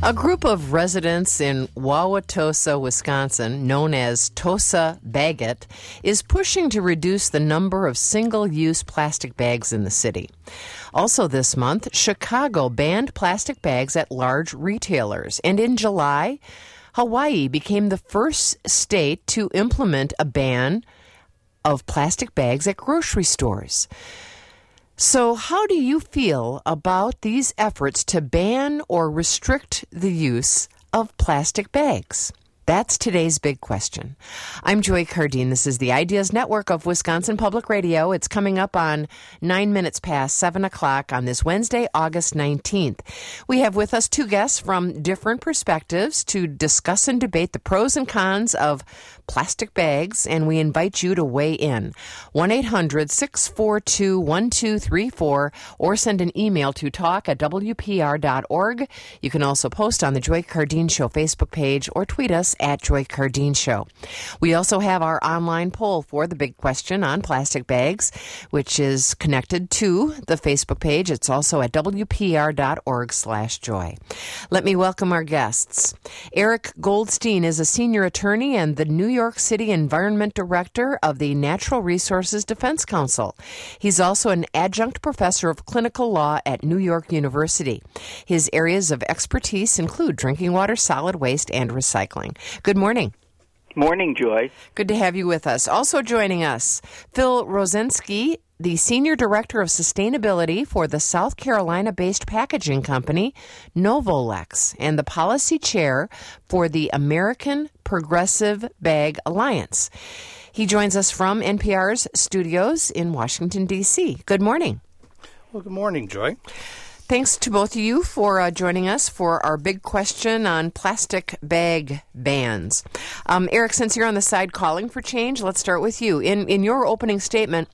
A group of residents in Wauwatosa, Wisconsin, known as Tosa Bag It, is pushing to reduce the number of single-use plastic bags in the city. Also this month, Chicago banned plastic bags at large retailers. And in July, Hawaii became the first state to implement a ban of plastic bags at grocery stores. So how do you feel about these efforts to ban or restrict the use of plastic bags? That's today's big question. I'm Joy Cardine. This is the Ideas Network of Wisconsin Public Radio. It's coming up on 9 minutes past 7 o'clock on this Wednesday, August 19th. We have with us two guests from different perspectives to discuss and debate the pros and cons of plastic bags, and we invite you to weigh in. 1-800-642-1234 or send an email to talk@wpr.org. You can also post on the Joy Cardine Show Facebook page or tweet us at Joy Cardine Show. We also have our online poll for the big question on plastic bags, which is connected to the Facebook page. It's also at wpr.org/joy. Let me welcome our guests. Eric Goldstein is a senior attorney and the New York City Environment Director of the Natural Resources Defense Council. He's also an adjunct professor of clinical law at New York University. His areas of expertise include drinking water, solid waste, and recycling. Good morning. Morning, Joy. Good to have you with us. Also joining us, Phil Rosensky, the Senior Director of Sustainability for the South Carolina-based packaging company Novolex and the Policy Chair for the American Progressive Bag Alliance. He joins us from NPR's studios in Washington, D.C. Good morning. Well, good morning, Joy. Thanks to both of you for joining us for our big question on plastic bag bans. Eric, since you're on the side calling for change, let's start with you. In your opening statement,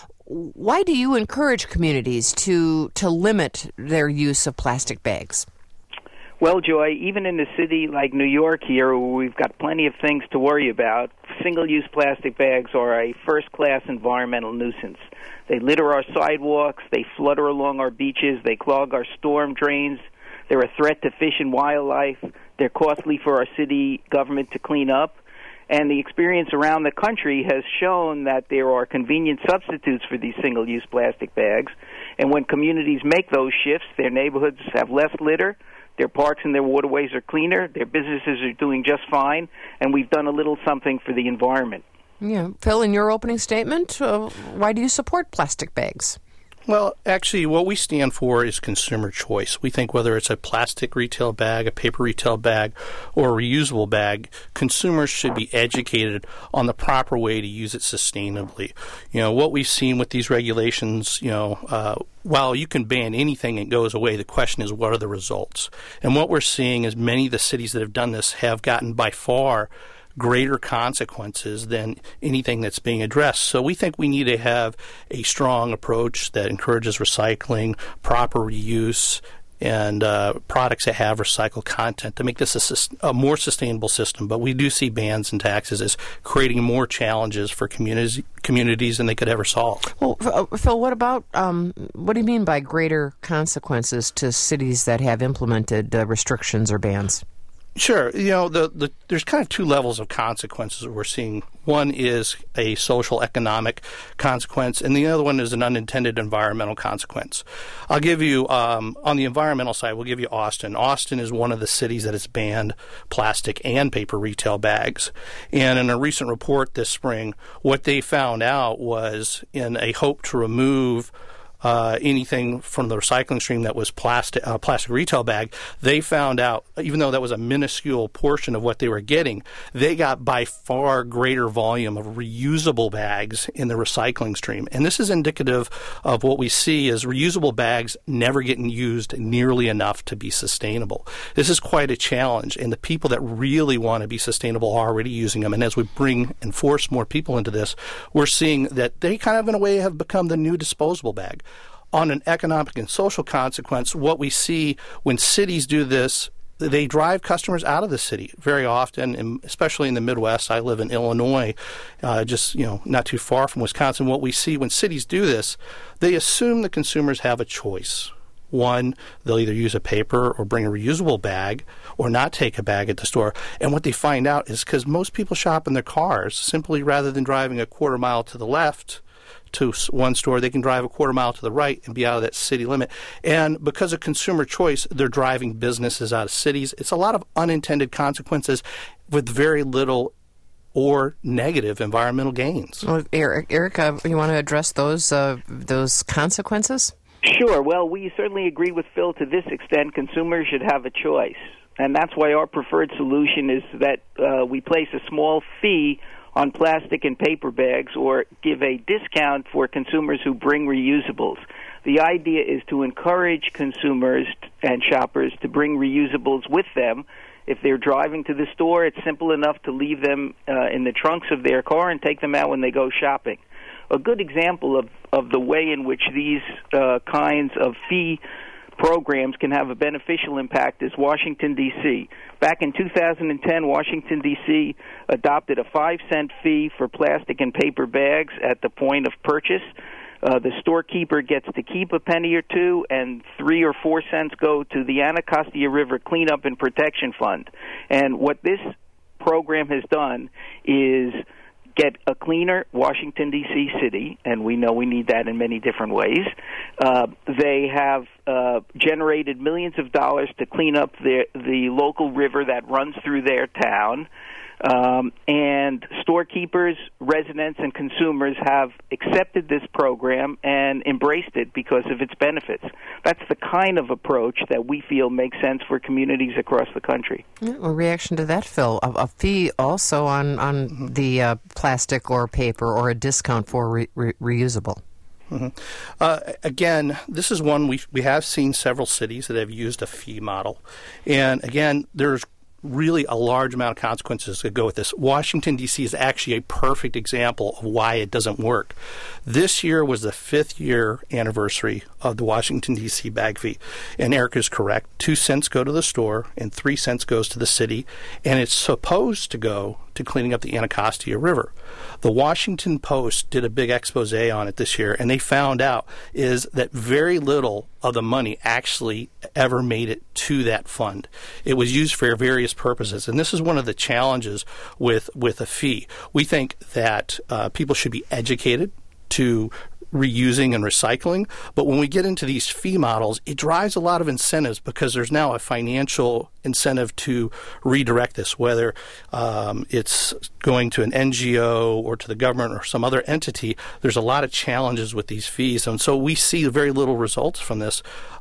why do you encourage communities to limit their use of plastic bags? Well, Joy, even in a city like New York here, where we've got plenty of things to worry about, single-use plastic bags are a first-class environmental nuisance. They litter our sidewalks, they flutter along our beaches, they clog our storm drains, they're a threat to fish and wildlife, they're costly for our city government to clean up, and the experience around the country has shown that there are convenient substitutes for these single-use plastic bags, and when communities make those shifts, their neighborhoods have less litter, their parks and their waterways are cleaner, their businesses are doing just fine, and we've done a little something for the environment. Yeah. Phil, in your opening statement, why do you support plastic bags? Well, actually, what we stand for is consumer choice. We think whether it's a plastic retail bag, a paper retail bag, or a reusable bag, consumers should be educated on the proper way to use it sustainably. You know, what we've seen with these regulations, while you can ban anything, it goes away. The question is, what are the results? And what we're seeing is many of the cities that have done this have gotten by far greater consequences than anything that's being addressed. So we think we need to have a strong approach that encourages recycling, proper reuse, and products that have recycled content to make this a more sustainable system. But we do see bans and taxes as creating more challenges for communities than they could ever solve. Well, Phil, what about, what do you mean by greater consequences to cities that have implemented restrictions or bans? Sure. You know, there's kind of two levels of consequences that we're seeing. One is a social economic consequence, and the other one is an unintended environmental consequence. I'll give you, on the environmental side, we'll give you Austin. Austin is one of the cities that has banned plastic and paper retail bags. And in a recent report this spring, what they found out was, in a hope to remove anything from the recycling stream that was plastic retail bag, they found out, even though that was a minuscule portion of what they were getting, they got by far greater volume of reusable bags in the recycling stream. And this is indicative of what we see as reusable bags never getting used nearly enough to be sustainable. This is quite a challenge, and the people that really want to be sustainable are already using them. And as we bring and force more people into this, we're seeing that they kind of, in a way, have become the new disposable bag. On an economic and social consequence, what we see when cities do this, they drive customers out of the city very often, and especially in the Midwest. I live in Illinois, just not too far from Wisconsin. What we see when cities do this, they assume the consumers have a choice. One, they'll either use a paper or bring a reusable bag or not take a bag at the store. And what they find out is because most people shop in their cars, simply rather than driving a quarter mile to the left to one store, they can drive a quarter mile to the right and be out of that city limit. And because of consumer choice, they're driving businesses out of cities. It's a lot of unintended consequences with very little or negative environmental gains. Well, Eric, you want to address those consequences? Sure. Well, we certainly agree with Phil to this extent. Consumers should have a choice. And that's why our preferred solution is that we place a small fee on plastic and paper bags or give a discount for consumers who bring reusables. The idea is to encourage consumers and shoppers to bring reusables with them. If they're driving to the store, it's simple enough to leave them in the trunks of their car and take them out when they go shopping. A good example of the way in which these kinds of fee programs can have a beneficial impact is Washington, D.C. Back in 2010, Washington, D.C. adopted a 5-cent fee for plastic and paper bags at the point of purchase. The storekeeper gets to keep a penny or two, and 3 or 4 cents go to the Anacostia River Cleanup and Protection Fund. And what this program has done is get a cleaner Washington, D.C. city, and we know we need that in many different ways. They have generated millions of dollars to clean up the local river that runs through their town. And storekeepers, residents, and consumers have accepted this program and embraced it because of its benefits. That's the kind of approach that we feel makes sense for communities across the country. Yeah, a reaction to that, Phil? A fee also on the plastic or paper, or a discount for reusable? Mm-hmm. Again, this is one we have seen several cities that have used a fee model. And again, there's really a large amount of consequences that go with this. Washington, D.C. is actually a perfect example of why it doesn't work. This year was the 5th year anniversary of the Washington, D.C. bag fee. And Eric is correct. 2 cents go to the store and 3 cents goes to the city. And it's supposed to go to cleaning up the Anacostia River. The Washington Post did a big expose on it this year, and they found out is that very little of the money actually ever made it to that fund. It was used for various purposes, and this is one of the challenges with a fee. We think that people should be educated to reusing and recycling, but when we get into these fee models, it drives a lot of incentives because there's now a financial incentive to redirect this, whether it's going to an NGO or to the government or some other entity. There's a lot of challenges with these fees, and so we see very little results from this.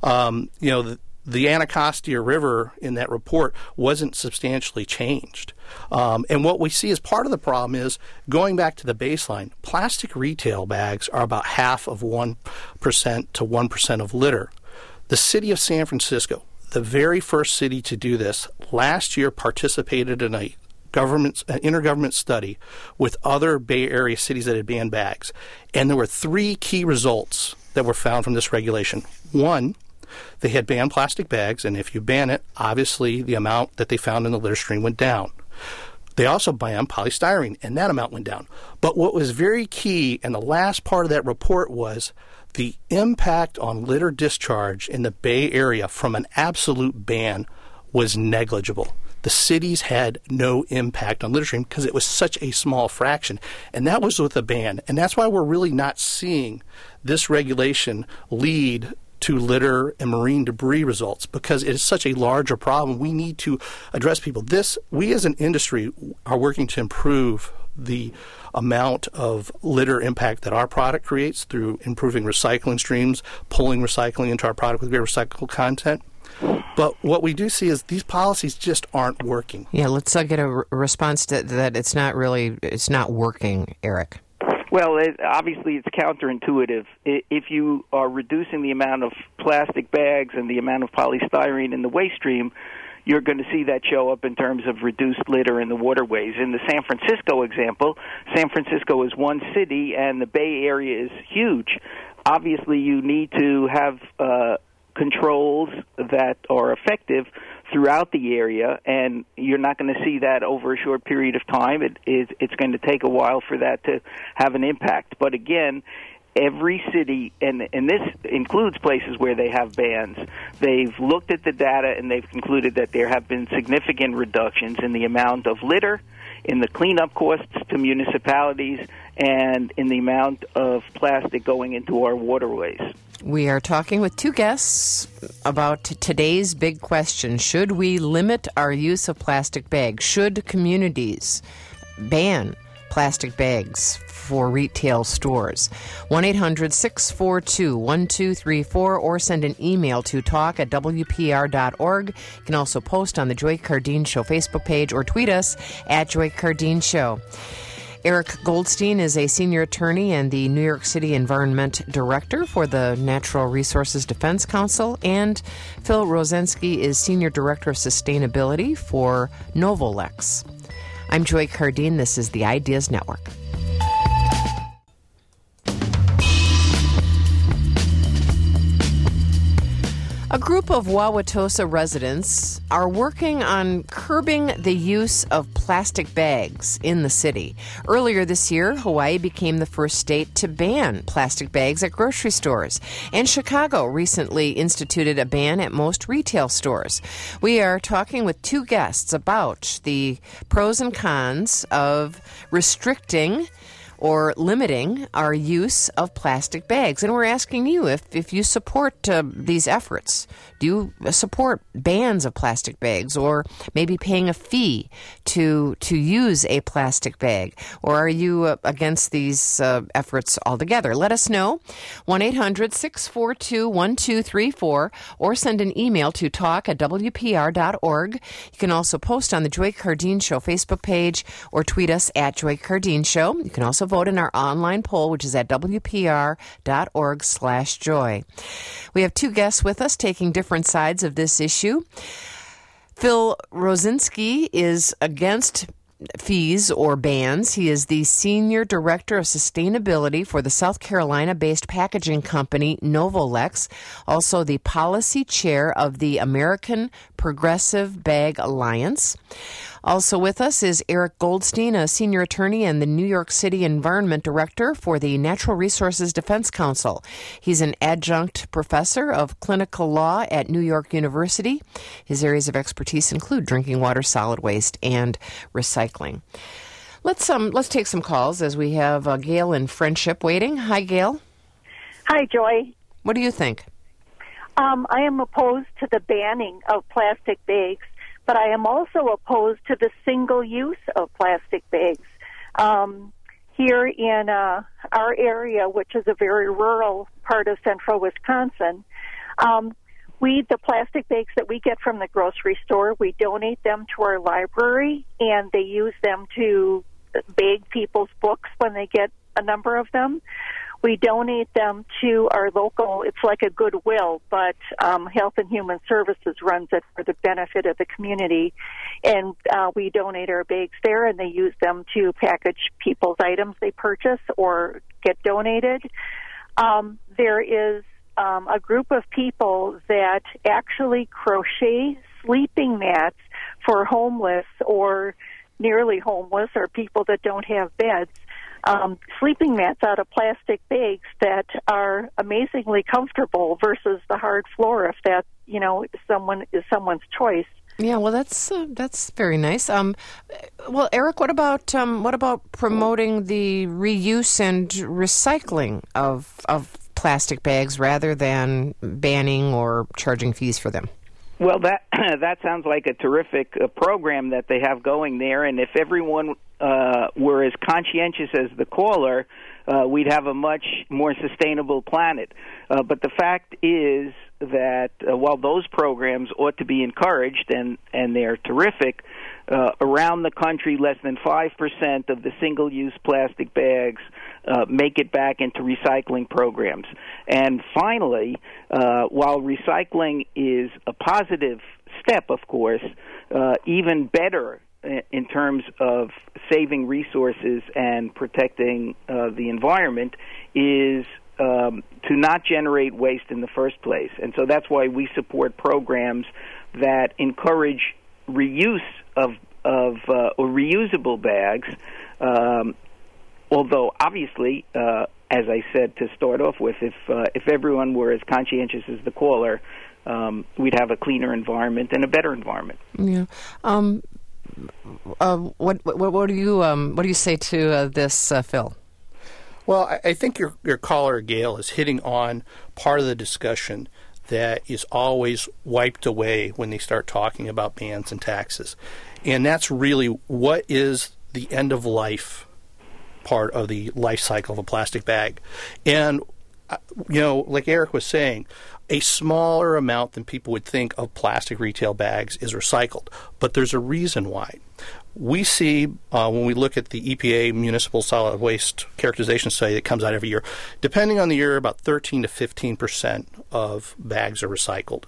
The Anacostia River in that report wasn't substantially changed. And what we see as part of the problem is, going back to the baseline, plastic retail bags are about half of 1% to 1% of litter. The city of San Francisco, the very first city to do this, last year participated in an intergovernment study with other Bay Area cities that had banned bags. And there were 3 key results that were found from this regulation. One, they had banned plastic bags, and if you ban it, obviously the amount that they found in the litter stream went down. They also banned polystyrene, and that amount went down. But what was very key, and the last part of that report, was the impact on litter discharge in the Bay Area from an absolute ban was negligible. The cities had no impact on litter stream because it was such a small fraction. And that was with a ban. And that's why we're really not seeing this regulation lead to litter and marine debris results, because it is such a larger problem. We need to address people. We as an industry are working to improve the amount of litter impact that our product creates through improving recycling streams, pulling recycling into our product with great recyclable content. But what we do see is these policies just aren't working. Yeah, let's get a response to that. It's not working, Eric. Well, obviously it's counterintuitive. If you are reducing the amount of plastic bags and the amount of polystyrene in the waste stream, you're going to see that show up in terms of reduced litter in the waterways. In the San Francisco example, San Francisco is one city and the Bay Area is huge. Obviously, you need to have controls that are effective throughout the area, and you're not going to see that over a short period of time. It's going to take a while for that to have an impact. But again, every city, and this includes places where they have bans, they've looked at the data and they've concluded that there have been significant reductions in the amount of litter, in the cleanup costs to municipalities, and in the amount of plastic going into our waterways. We are talking with two guests about today's big question. Should we limit our use of plastic bags? Should communities ban plastic bags for retail stores? 1-800-642-1234 or send an email to talk@wpr.org. You can also post on the Joy Cardeen Show Facebook page or tweet us at Joy Cardeen Show. Eric Goldstein is a senior attorney and the New York City Environment Director for the Natural Resources Defense Council, and Phil Rosinski is Senior Director of Sustainability for Novolex. I'm Joy Cardeen. This is the Ideas Network. A group of Wauwatosa residents are working on curbing the use of plastic bags in the city. Earlier this year, Hawaii became the first state to ban plastic bags at grocery stores, and Chicago recently instituted a ban at most retail stores. We are talking with two guests about the pros and cons of restricting or limiting our use of plastic bags. And we're asking you if you support these efforts. Do you support bans of plastic bags, or maybe paying a fee to use a plastic bag? Or are you against these efforts altogether? Let us know. 1-800-642-1234 or send an email to talk@wpr.org. You can also post on the Joy Cardeen Show Facebook page or tweet us at Joy Cardeen Show. You can also vote in our online poll, which is at wpr.org/joy. We have two guests with us taking different sides of this issue. Phil Rosinski is against fees or bans. He is the Senior Director of Sustainability for the South Carolina-based packaging company Novolex, also the Policy Chair of the American Progressive Bag Alliance. Also with us is Eric Goldstein, a senior attorney and the New York City Environment Director for the Natural Resources Defense Council. He's an adjunct professor of clinical law at New York University. His areas of expertise include drinking water, solid waste, and recycling. Let's take some calls as we have Gail in Friendship waiting. Hi, Gail. Hi, Joy. What do you think? I am opposed to the banning of plastic bags, but I am also opposed to the single use of plastic bags. Here in our area, which is a very rural part of central Wisconsin, the plastic bags that we get from the grocery store, we donate them to our library, and they use them to bag people's books when they get a number of them. We donate them to our local, it's like a Goodwill, but Health and Human Services runs it for the benefit of the community. And we donate our bags there, and they use them to package people's items they purchase or get donated. There is a group of people that actually crochet sleeping mats for homeless or nearly homeless or people that don't have beds. Sleeping mats out of plastic bags that are amazingly comfortable versus the hard floor, if that is someone's choice. Yeah, well, that's very nice. Well, Eric, what about promoting the reuse and recycling of plastic bags rather than banning or charging fees for them? Well, that sounds like a terrific program that they have going there, and if everyone were as conscientious as the caller, we'd have a much more sustainable planet. But the fact is that while those programs ought to be encouraged, and they're terrific, around the country, less than 5% of the single-use plastic bags make it back into recycling programs. And finally, while recycling is a positive step, of course, even better in terms of saving resources and protecting the environment is to not generate waste in the first place. And so that's why we support programs that encourage reuse of or reusable bags, although obviously as I said to start off with, if everyone were as conscientious as the caller, we'd have a cleaner environment and a better environment. Yeah. What do you say to this, Phil? Well, I think your caller, Gail, is hitting on part of the discussion that is always wiped away when they start talking about bans and taxes. And that's really what is the end of life part of the life cycle of a plastic bag. And, like Eric was saying, a smaller amount than people would think of plastic retail bags is recycled. But there's a reason why. We see, when we look at the EPA Municipal Solid Waste Characterization Study that comes out every year, depending on the year, about 13 to 15% of bags are recycled.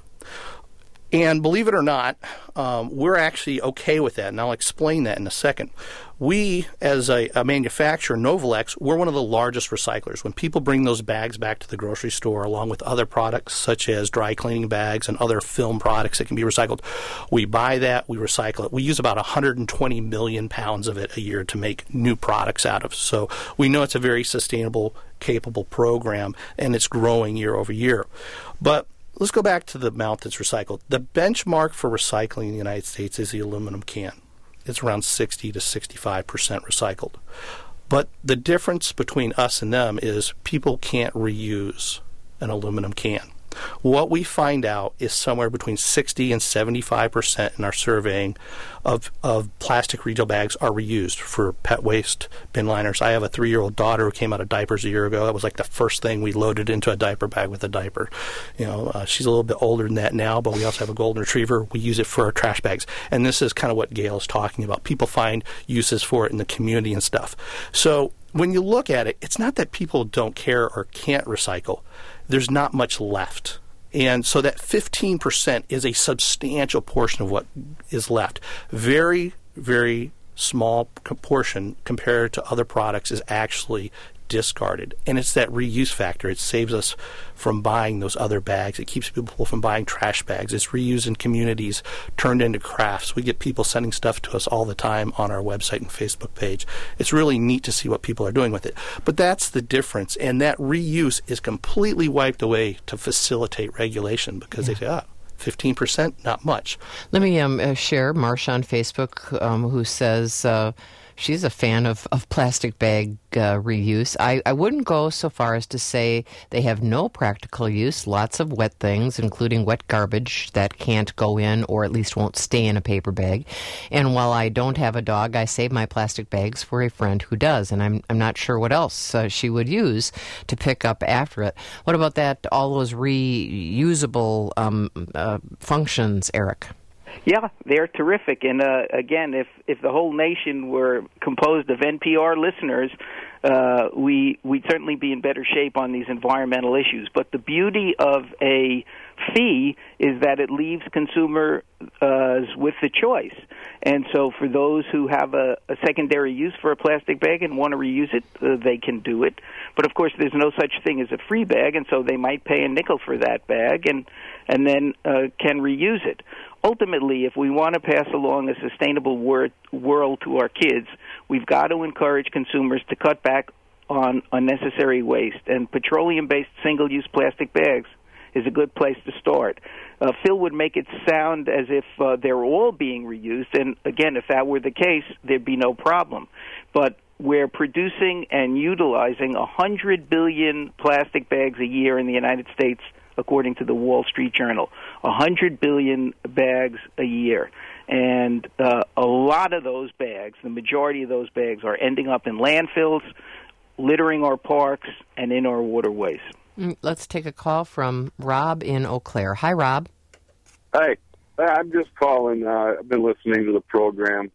And believe it or not, we're actually okay with that, and I'll explain that in a second. We, as a manufacturer, Novalex, we're one of the largest recyclers. When people bring those bags back to the grocery store, along with other products such as dry cleaning bags and other film products that can be recycled, we buy that, we recycle it. We use about 120 million pounds of it a year to make new products out of. So we know it's a very sustainable, capable program, and it's growing year over year. But let's go back to the amount that's recycled. The benchmark for recycling in the United States is the aluminum can. It's around 60 to 65% recycled. But the difference between us and them is people can't reuse an aluminum can. What we find out is somewhere between 60 and 75% in our surveying of plastic retail bags are reused for pet waste, bin liners. I have a 3-year-old daughter who came out of diapers a year ago. That was like the first thing we loaded into a diaper bag with a diaper. She's a little bit older than that now, but we also have a golden retriever. We use it for our trash bags. And this is kind of what Gail is talking about. People find uses for it in the community and stuff. So when you look at it, it's not that people don't care or can't recycle. There's not much left. And so that 15% is a substantial portion of what is left. Very, very small portion compared to other products is actually discarded. And it's that reuse factor. It saves us from buying those other bags. It keeps people from buying trash bags. It's reused in communities, turned into crafts. We get people sending stuff to us all the time on our website and Facebook page. It's really neat to see what people are doing with it. But that's the difference. And that reuse is completely wiped away to facilitate regulation because they say, 15%, not much. Let me share Marsha on Facebook, who says she's a fan of plastic bag reuse. I wouldn't go so far as to say they have no practical use. Lots of wet things, including wet garbage that can't go in or at least won't stay in a paper bag. And while I don't have a dog, I save my plastic bags for a friend who does, and I'm not sure what else she would use to pick up after it. What about that? All those reusable functions, Eric? Yeah, they're terrific. And again, if the whole nation were composed of NPR listeners, we'd certainly be in better shape on these environmental issues. But the beauty of a fee is that it leaves consumers with the choice. And so for those who have a secondary use for a plastic bag and want to reuse it, they can do it. But, of course, there's no such thing as a free bag, and so they might pay a nickel for that bag and then can reuse it. Ultimately, if we want to pass along a sustainable world to our kids, we've got to encourage consumers to cut back on unnecessary waste. And petroleum-based single-use plastic bags is a good place to start. Phil would make it sound as if they're all being reused, and again, if that were the case, there'd be no problem. But we're producing and utilizing 100 billion plastic bags a year in the United States, according to the Wall Street Journal. 100 billion bags a year. And a lot of those bags, the majority of those bags, are ending up in landfills, littering our parks, and in our waterways. Let's take a call from Rob in Eau Claire. Hi, Rob. Hi. I'm just calling. I've been listening to the program.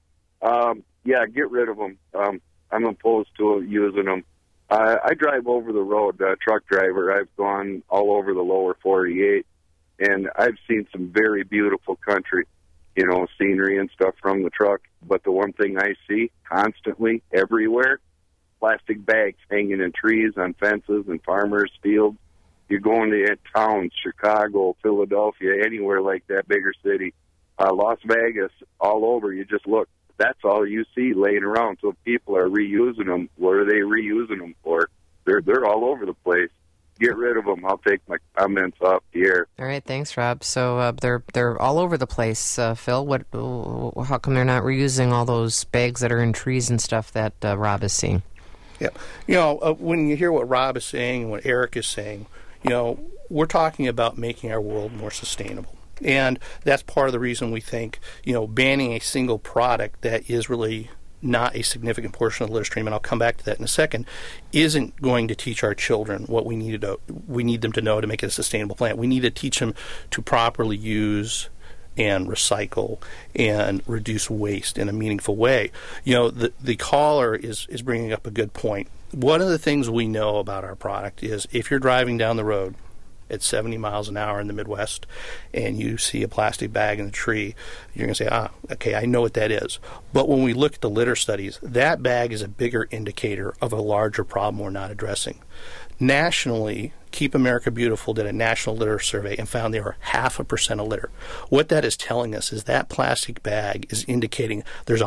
Get rid of them. I'm opposed to using them. I drive over the road, truck driver. I've gone all over the lower 48, and I've seen some very beautiful country, scenery and stuff from the truck. But the one thing I see constantly, everywhere, plastic bags hanging in trees, on fences, and farmers' fields. You're going to towns, Chicago, Philadelphia, anywhere like that, bigger city, Las Vegas, all over. You just look. That's all you see laying around. So people are reusing them. What are they reusing them for? They're all over the place. Get rid of them. I'll take my comments off the air. All right, thanks, Rob. So they're all over the place. Phil, how come they're not reusing all those bags that are in trees and stuff that Rob is seeing? Yeah, when you hear what Rob is saying and what Eric is saying, we're talking about making our world more sustainable. And that's part of the reason we think, banning a single product that is really not a significant portion of the litter stream, and I'll come back to that in a second, isn't going to teach our children what we need them to know to make it a sustainable plant. We need to teach them to properly use and recycle and reduce waste in a meaningful way. The caller is bringing up a good point. One of the things we know about our product is if you're driving down the road at 70 miles an hour in the Midwest and you see a plastic bag in the tree, you're going to say, okay, I know what that is. But when we look at the litter studies, that bag is a bigger indicator of a larger problem we're not addressing. Nationally, Keep America Beautiful did a national litter survey and found there were 0.5% of litter. What that is telling us is that plastic bag is indicating there's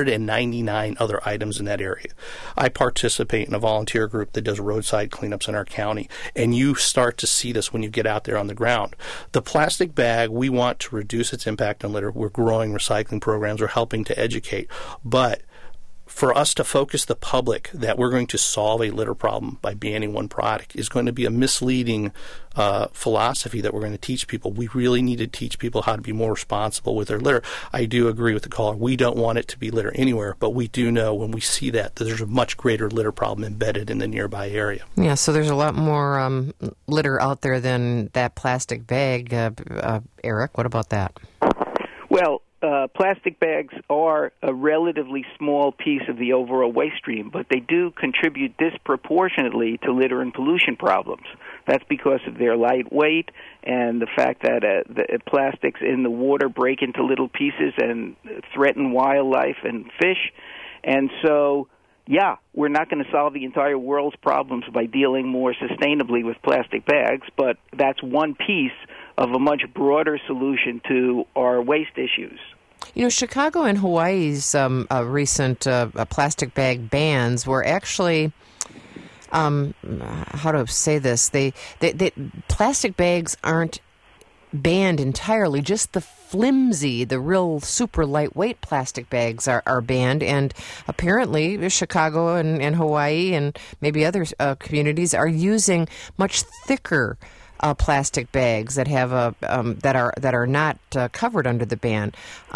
199 other items in that area. I participate in a volunteer group that does roadside cleanups in our county, and you start to see this when you get out there on the ground. The plastic bag, we want to reduce its impact on litter. We're growing recycling programs. We're helping to educate. But for us to focus the public that we're going to solve a litter problem by banning one product is going to be a misleading philosophy that we're going to teach people. We really need to teach people how to be more responsible with their litter. I do agree with the caller. We don't want it to be litter anywhere, but we do know when we see that there's a much greater litter problem embedded in the nearby area. Yeah, so there's a lot more litter out there than that plastic bag. Eric, what about that? Well, plastic bags are a relatively small piece of the overall waste stream, but they do contribute disproportionately to litter and pollution problems. That's because of their light weight and the fact that the plastics in the water break into little pieces and threaten wildlife and fish. And so, yeah, we're not going to solve the entire world's problems by dealing more sustainably with plastic bags, but that's one piece of a much broader solution to our waste issues. Chicago and Hawaii's recent plastic bag bans were actually, how to say this, they plastic bags aren't banned entirely, just the flimsy, the real super lightweight plastic bags are banned, and apparently Chicago and Hawaii and maybe other communities are using much thicker plastic bags that have that are not covered under the ban.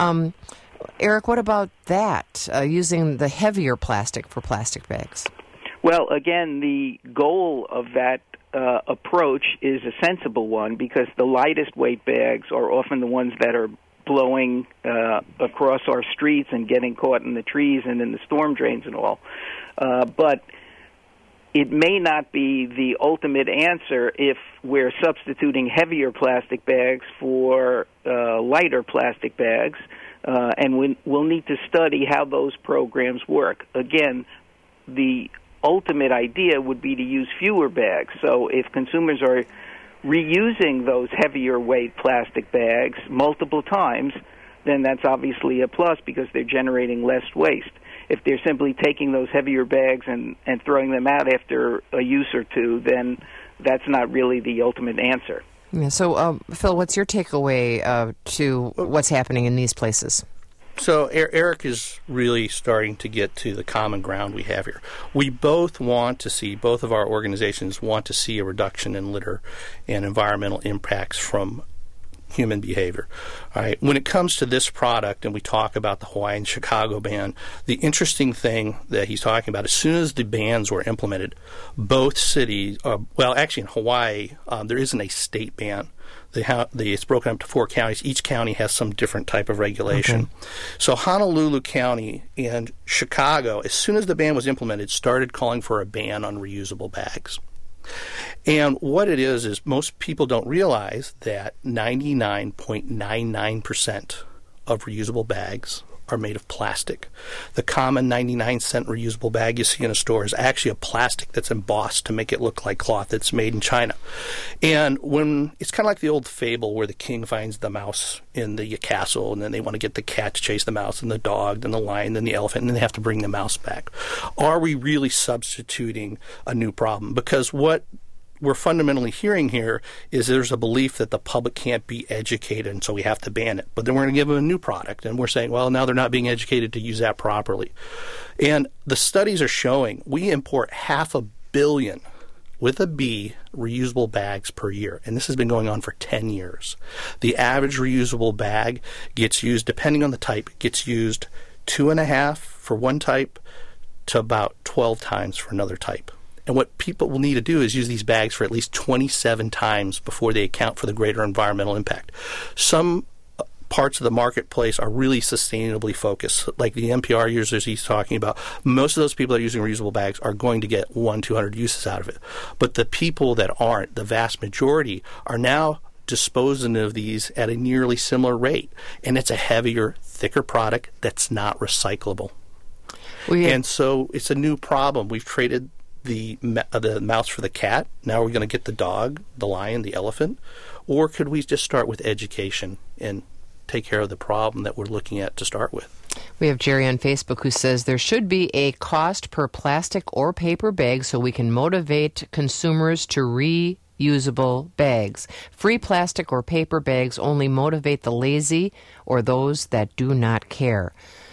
Eric, what about that? Using the heavier plastic for plastic bags? Well, again, the goal of that approach is a sensible one because the lightest weight bags are often the ones that are blowing across our streets and getting caught in the trees and in the storm drains and all. But it may not be the ultimate answer if we're substituting heavier plastic bags for lighter plastic bags, and we'll need to study how those programs work. Again, the ultimate idea would be to use fewer bags. So if consumers are reusing those heavier weight plastic bags multiple times, then that's obviously a plus because they're generating less waste. If they're simply taking those heavier bags and throwing them out after a use or two, then that's not really the ultimate answer. Yeah, so, Phil, what's your takeaway to what's happening in these places? So Eric is really starting to get to the common ground we have here. We both of our organizations want to see a reduction in litter and environmental impacts from human behavior. All right. When it comes to this product, and we talk about the Hawaii and Chicago ban, the interesting thing that he's talking about, as soon as the bans were implemented, both cities, actually in Hawaii, there isn't a state ban. It's broken up to 4 counties. Each county has some different type of regulation. Okay. So Honolulu County and Chicago, as soon as the ban was implemented, started calling for a ban on reusable bags. And what it is most people don't realize that 99.99% of reusable bags are made of plastic. The common 99-cent reusable bag you see in a store is actually a plastic that's embossed to make it look like cloth that's made in China. And when it's kind of like the old fable where the king finds the mouse in the castle, and then they want to get the cat to chase the mouse, and the dog, then the lion, then the elephant, and then they have to bring the mouse back. Are we really substituting a new problem? Because what we're fundamentally hearing here is there's a belief that the public can't be educated, and so we have to ban it. But then we're going to give them a new product, and we're saying, well, now they're not being educated to use that properly. And the studies are showing we import 500 million, with a B, reusable bags per year. And this has been going on for 10 years. The average reusable bag gets used, depending on the type, gets used 2.5 for one type to about 12 times for another type. And what people will need to do is use these bags for at least 27 times before they account for the greater environmental impact. Some parts of the marketplace are really sustainably focused, like the NPR users he's talking about. Most of those people that are using reusable bags are going to get 100-200 uses out of it. But the people that aren't, the vast majority, are now disposing of these at a nearly similar rate. And it's a heavier, thicker product that's not recyclable. And so it's a new problem. We've traded the mouse for the cat. Now we're going to get the dog, the lion, the elephant. Or could we just start with education and take care of the problem that we're looking at to start with? We have Jerry on Facebook who says there should be a cost per plastic or paper bag so we can motivate consumers to reusable bags. Free plastic or paper bags only motivate the lazy or those that do not care.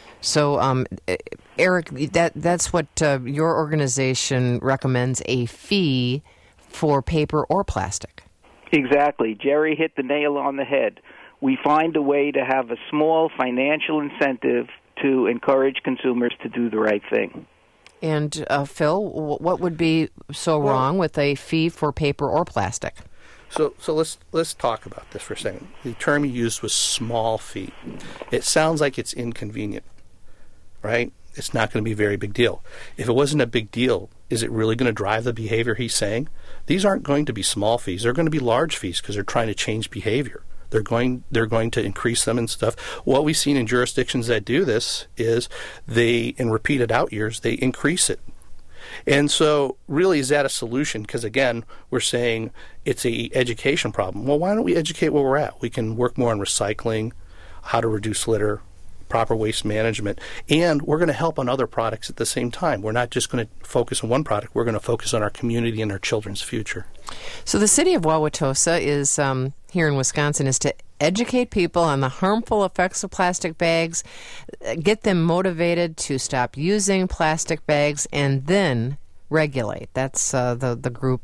So, Eric, that's what your organization recommends, a fee for paper or plastic. Exactly. Jerry hit the nail on the head. We find a way to have a small financial incentive to encourage consumers to do the right thing. And, Phil, what would be so wrong with a fee for paper or plastic? So let's talk about this for a second. The term you used was small fee. It sounds like it's inconvenient, right? It's not going to be a very big deal. If it wasn't a big deal, is it really going to drive the behavior he's saying? These aren't going to be small fees. They're going to be large fees because they're trying to change behavior. They're going to increase them and stuff. What we've seen in jurisdictions that do this is they, in repeated out years, they increase it. And so really, is that a solution? Because again, we're saying it's a education problem. Well, why don't we educate where we're at? We can work more on recycling, how to reduce litter, proper waste management, and we're going to help on other products at the same time. We're not just going to focus on one product. We're going to focus on our community and our children's future. So the city of Wauwatosa is, here in Wisconsin, is to educate people on the harmful effects of plastic bags, get them motivated to stop using plastic bags, and then regulate. That's the group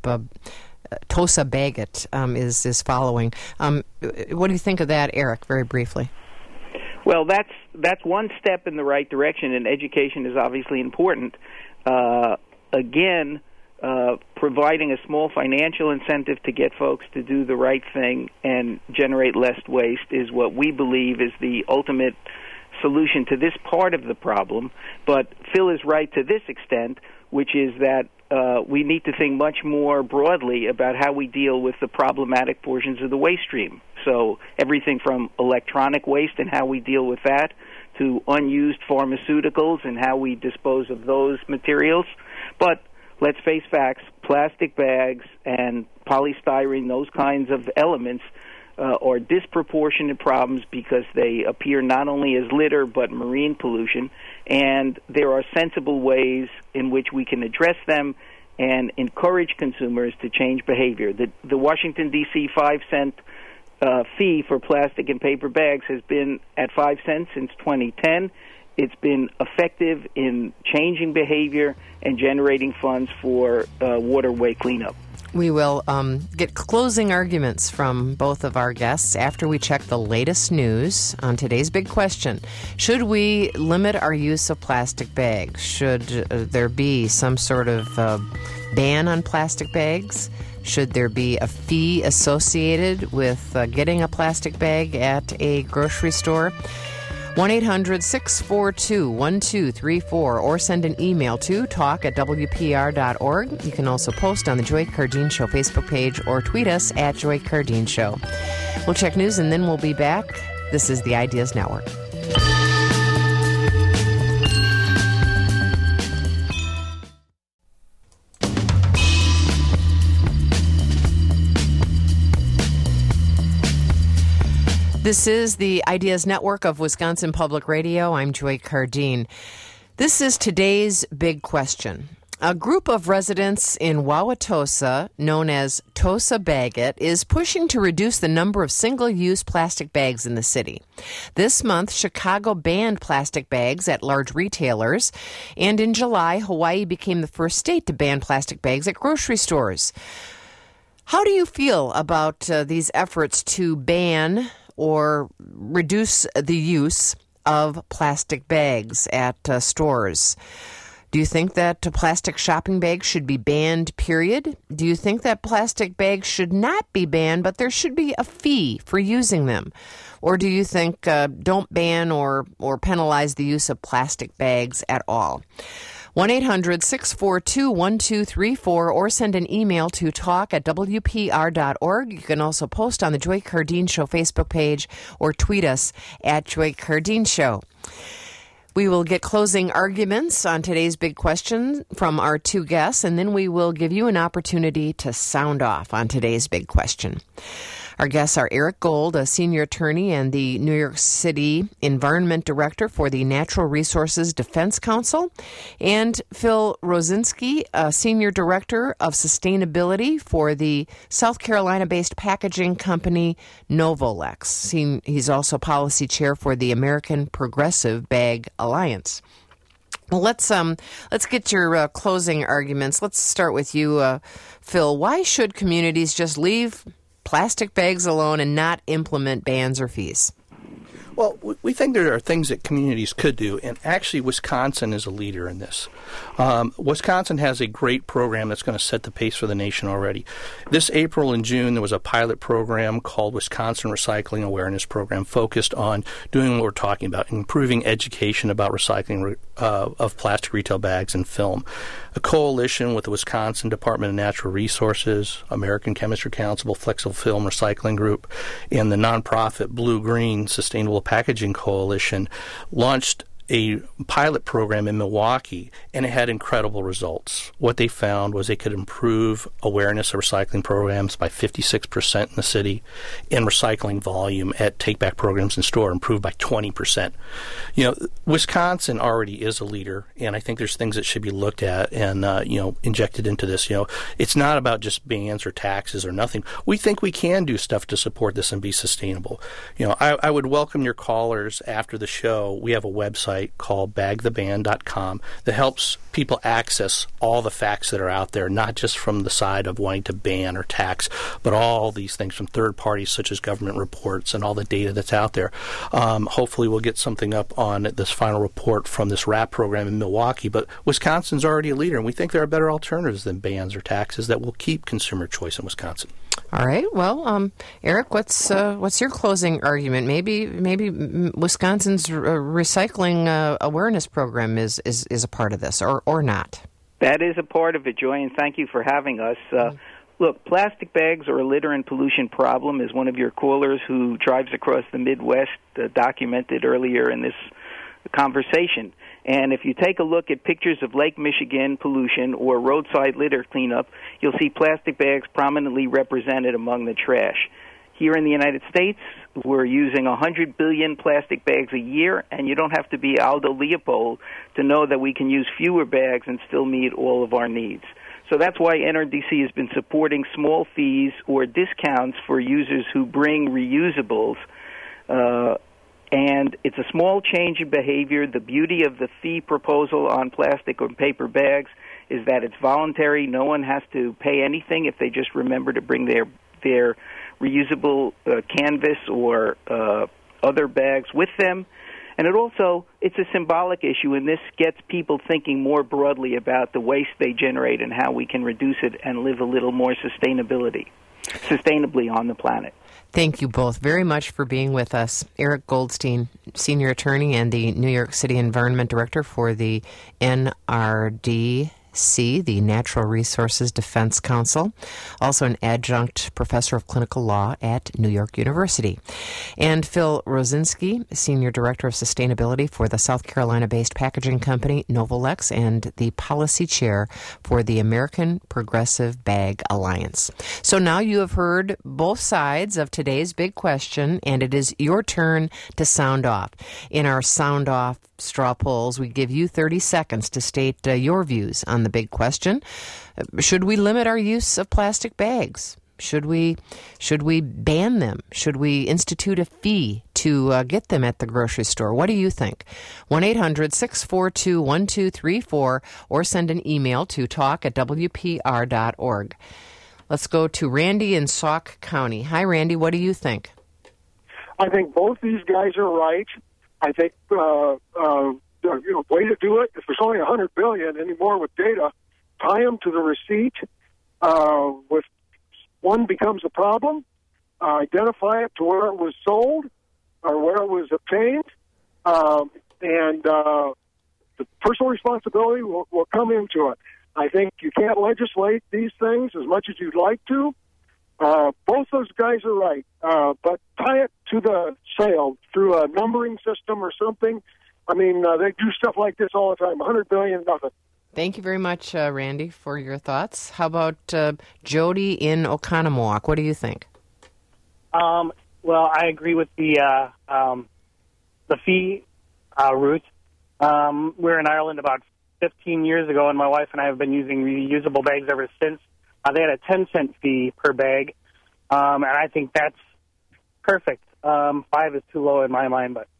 Tosa Baggett is following. What do you think of that, Eric, very briefly? Well, that's one step in the right direction, and education is obviously important. Again, providing a small financial incentive to get folks to do the right thing and generate less waste is what we believe is the ultimate solution to this part of the problem. But Phil is right to this extent, which is that we need to think much more broadly about how we deal with the problematic portions of the waste stream. So everything from electronic waste and how we deal with that to unused pharmaceuticals and how we dispose of those materials. But let's face facts, plastic bags and polystyrene, those kinds of elements are disproportionate problems because they appear not only as litter but marine pollution, and there are sensible ways in which we can address them and encourage consumers to change behavior. The Washington, D.C. 5-cent fee for plastic and paper bags has been at 5 cents since 2010. It's been effective in changing behavior and generating funds for waterway cleanup. We will get closing arguments from both of our guests after we check the latest news on today's big question. Should we limit our use of plastic bags? Should there be some sort of ban on plastic bags? Should there be a fee associated with getting a plastic bag at a grocery store? 1-800-642-1234 or send an email to talk@wpr.org. You can also post on the Joy Cardeen Show Facebook page or tweet us at Joy Cardeen Show. We'll check news and then we'll be back. This is the Ideas Network. This is the Ideas Network of Wisconsin Public Radio. I'm Joy Cardine. This is today's big question. A group of residents in Wauwatosa, known as Tosa Baggett, is pushing to reduce the number of single-use plastic bags in the city. This month, Chicago banned plastic bags at large retailers, and in July, Hawaii became the first state to ban plastic bags at grocery stores. How do you feel about these efforts to ban or reduce the use of plastic bags at stores? Do you think that plastic shopping bags should be banned, period? Do you think that plastic bags should not be banned, but there should be a fee for using them? Or do you think don't ban or penalize the use of plastic bags at all? 1-800-642-1234 or send an email to talk@wpr.org. You can also post on the Joy Cardine Show Facebook page or tweet us at Joy Cardine Show. We will get closing arguments on today's big question from our two guests, and then we will give you an opportunity to sound off on today's big question. Our guests are Eric Gold, a senior attorney and the New York City Environment Director for the Natural Resources Defense Council, and Phil Rosinski, a senior director of sustainability for the South Carolina-based packaging company Novolex. He's also policy chair for the American Progressive Bag Alliance. Well, let's get your closing arguments. Let's start with you, Phil. Why should communities just leave plastic bags alone and not implement bans or fees? Well, we think there are things that communities could do, and actually Wisconsin is a leader in this. Wisconsin has a great program that's going to set the pace for the nation already. This April and June, there was a pilot program called Wisconsin Recycling Awareness Program focused on doing what we're talking about, improving education about recycling of plastic retail bags and film. A coalition with the Wisconsin Department of Natural Resources, American Chemistry Council, Flexible Film Recycling Group, and the nonprofit Blue Green Sustainable Packaging Coalition launched a pilot program in Milwaukee, and it had incredible results. What they found was they could improve awareness of recycling programs by 56% in the city, and recycling volume at take-back programs in store improved by 20%. You know, Wisconsin already is a leader, and I think there's things that should be looked at and, injected into this. It's not about just bans or taxes or nothing. We think we can do stuff to support this and be sustainable. I would welcome your callers after the show. We have a website called bagtheban.com that helps people access all the facts that are out there, not just from the side of wanting to ban or tax, but all these things from third parties such as government reports and all the data that's out there. Hopefully we'll get something up on this final report from this RAP program in Milwaukee, but Wisconsin's already a leader, and we think there are better alternatives than bans or taxes that will keep consumer choice in Wisconsin. All right. Well, Eric, what's your closing argument? Maybe Wisconsin's recycling awareness program is a part of this, or not. That is a part of it, Joy, and thank you for having us. Look, plastic bags are a litter and pollution problem, as one of your callers who drives across the Midwest documented earlier in this conversation. And if you take a look at pictures of Lake Michigan pollution or roadside litter cleanup, you'll see plastic bags prominently represented among the trash. Here in the United States, we're using 100 billion plastic bags a year, and you don't have to be Aldo Leopold to know that we can use fewer bags and still meet all of our needs. So that's why NRDC has been supporting small fees or discounts for users who bring reusables. And it's a small change in behavior. The beauty of the fee proposal on plastic or paper bags is that it's voluntary. No one has to pay anything if they just remember to bring their reusable canvas or other bags with them. And it's a symbolic issue, and this gets people thinking more broadly about the waste they generate and how we can reduce it and live a little more sustainably on the planet. Thank you both very much for being with us. Eric Goldstein, senior attorney and the New York City Environment Director for the NRDC. NRDC, the Natural Resources Defense Council, also an adjunct professor of clinical law at New York University. And Phil Rosinski, Senior Director of Sustainability for the South Carolina-based packaging company Novolex and the Policy Chair for the American Progressive Bag Alliance. So now you have heard both sides of today's big question, and it is your turn to sound off. In our sound off straw polls, we give you 30 seconds to state your views on the big question. Should we limit our use of plastic bags? Should we ban them? Should we institute a fee to get them at the grocery store? What do you think? 1-800-642-1234 or send an email to talk@wpr.org. Let's go to Randy in Sauk County. Hi, Randy. What do you think? I think both these guys are right. I think, way to do it. If there's only $100 billion anymore with data, tie them to the receipt. If one becomes a problem, identify it to where it was sold or where it was obtained, and the personal responsibility will come into it. I think you can't legislate these things as much as you'd like to. Both those guys are right, but tie it to the sale through a numbering system or something. I mean, they do stuff like this all the time. $100 billion, nothing. Thank you very much, Randy, for your thoughts. How about Jody in Oconomowoc? What do you think? Well, I agree with the fee route. We were in Ireland about 15 years ago, and my wife and I have been using reusable bags ever since. They had a 10-cent fee per bag, and I think that's perfect. 5 is too low in my mind, but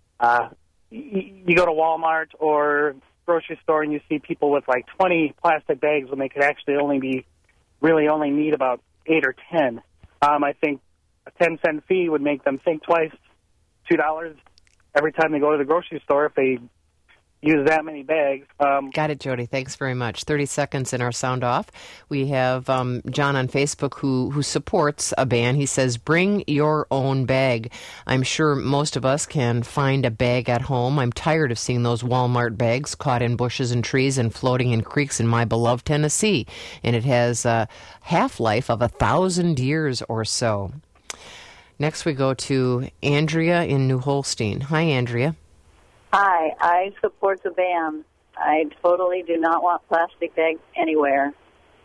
you go to Walmart or grocery store and you see people with like 20 plastic bags when they could actually only need about 8 or 10. I think a 10-cent fee would make them think twice, $2 every time they go to the grocery store if they use that many bags. Got it, Jody. Thanks very much. 30 seconds in our sound off. We have John on Facebook who supports a ban. He says, bring your own bag. I'm sure most of us can find a bag at home. I'm tired of seeing those Walmart bags caught in bushes and trees and floating in creeks in my beloved Tennessee. And it has a half-life of 1,000 years or so. Next we go to Andrea in New Holstein. Hi, Andrea. Hi, I support the ban. I totally do not want plastic bags anywhere.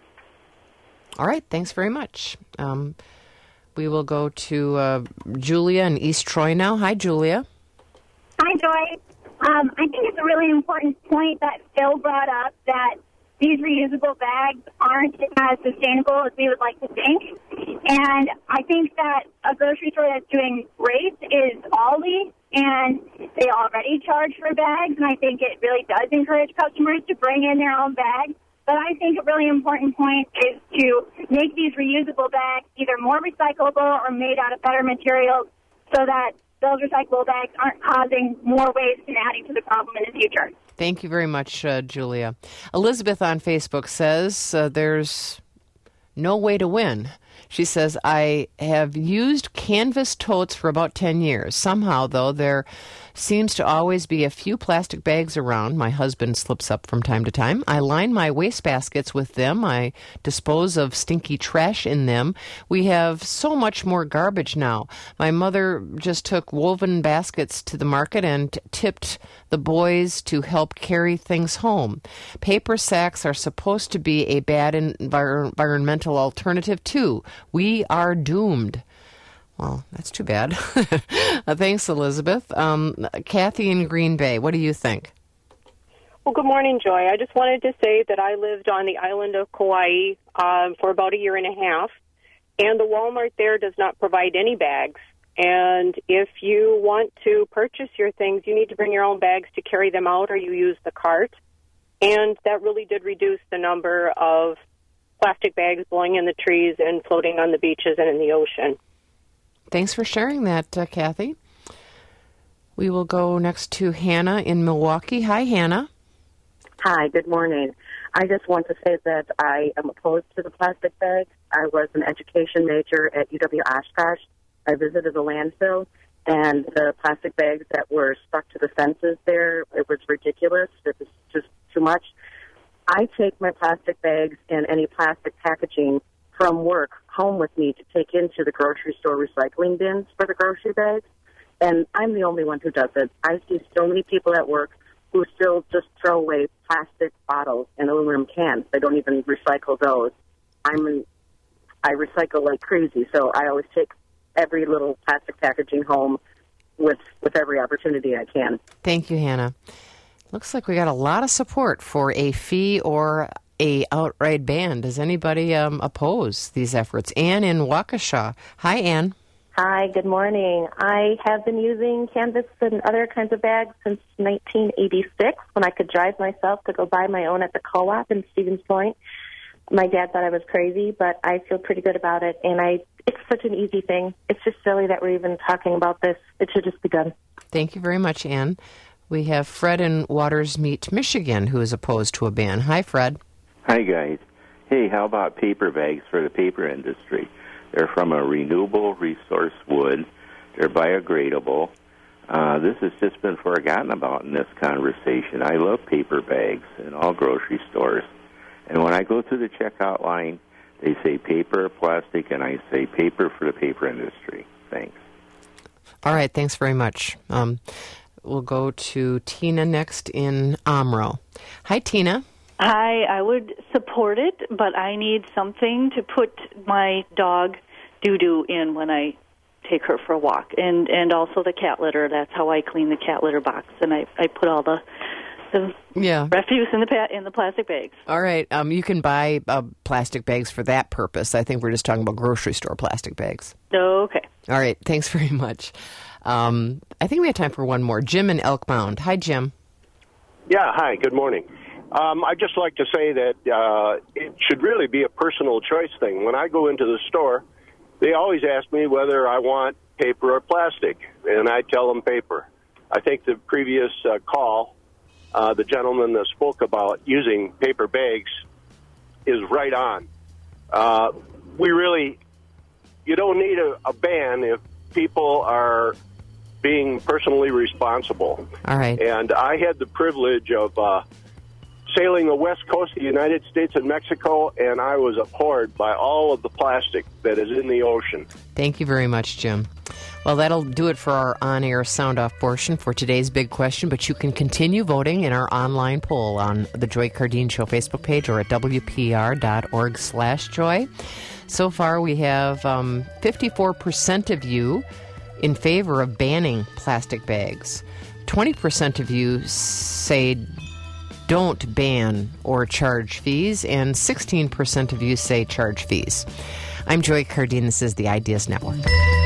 All right, thanks very much. We will go to Julia in East Troy now. Hi, Julia. Hi, Joy. I think it's a really important point that Phil brought up, that these reusable bags aren't as sustainable as we would like to think. And I think that a grocery store that's doing great is Aldi, and they already charge for bags, and I think it really does encourage customers to bring in their own bags. But I think a really important point is to make these reusable bags either more recyclable or made out of better materials so that those recyclable bags aren't causing more waste and adding to the problem in the future. Thank you very much, Julia. Elizabeth on Facebook says there's no way to win. She says, I have used canvas totes for about 10 years. Somehow, though, there seems to always be a few plastic bags around. My husband slips up from time to time. I line my waste baskets with them. I dispose of stinky trash in them. We have so much more garbage now. My mother just took woven baskets to the market and tipped the boys to help carry things home. Paper sacks are supposed to be a bad environmental alternative, too. We are doomed. Well, that's too bad. Thanks, Elizabeth. Kathy in Green Bay, what do you think? Well, good morning, Joy. I just wanted to say that I lived on the island of Kauai for about 1.5 years, and the Walmart there does not provide any bags. And if you want to purchase your things, you need to bring your own bags to carry them out, or you use the cart. And that really did reduce the number of plastic bags blowing in the trees and floating on the beaches and in the ocean. Thanks for sharing that, Kathy. We will go next to Hannah in Milwaukee. Hi, Hannah. Hi, good morning. I just want to say that I am opposed to the plastic bags. I was an education major at UW-Oshkosh. I visited the landfill, and the plastic bags that were stuck to the fences there, it was ridiculous. It was just too much. I take my plastic bags and any plastic packaging from work home with me to take into the grocery store recycling bins for the grocery bags, and I'm the only one who does it. I see so many people at work who still just throw away plastic bottles and aluminum cans. They don't even recycle those. I recycle like crazy, so I always take every little plastic packaging home with every opportunity I can. Thank you, Hannah. Looks like we got a lot of support for a fee or a outright ban. Does anybody oppose these efforts? Ann in Waukesha. Hi, Ann. Hi, good morning. I have been using canvas and other kinds of bags since 1986 when I could drive myself to go buy my own at the co-op in Stevens Point. My dad thought I was crazy, but I feel pretty good about it, and it's such an easy thing. It's just silly that we're even talking about this. It should just be done. Thank you very much, Ann. We have Fred in Waters Meet, Michigan, who is opposed to a ban. Hi, Fred. Hi, guys. Hey, how about paper bags for the paper industry? They're from a renewable resource wood. They're biodegradable. This has just been forgotten about in this conversation. I love paper bags in all grocery stores. And when I go through the checkout line, they say paper, plastic, and I say paper for the paper industry. Thanks. All right, thanks very much. We'll go to Tina next in Omro. Hi, Tina. Hi, I would support it, but I need something to put my dog doo-doo in when I take her for a walk, and also the cat litter. That's how I clean the cat litter box, and I put all the refuse in the plastic bags. All right, you can buy plastic bags for that purpose. I think we're just talking about grocery store plastic bags. Okay. All right, thanks very much. I think we have time for one more. Jim in Elk Mound. Hi, Jim. Yeah, hi, good morning. I'd just like to say that it should really be a personal choice thing. When I go into the store, they always ask me whether I want paper or plastic, and I tell them paper. I think the previous call, the gentleman that spoke about using paper bags is right on. You don't need a ban if people are being personally responsible. All right. And I had the privilege of sailing the west coast of the United States and Mexico, and I was abhorred by all of the plastic that is in the ocean. Thank you very much, Jim. Well, that'll do it for our on-air sound-off portion for today's big question, but you can continue voting in our online poll on the Joy Cardine Show Facebook page or at WPR.org/Joy. So far, we have 54% of you in favor of banning plastic bags. 20% of you say don't ban or charge fees, and 16% of you say charge fees. I'm Joy Cardine. This is the Ideas Network.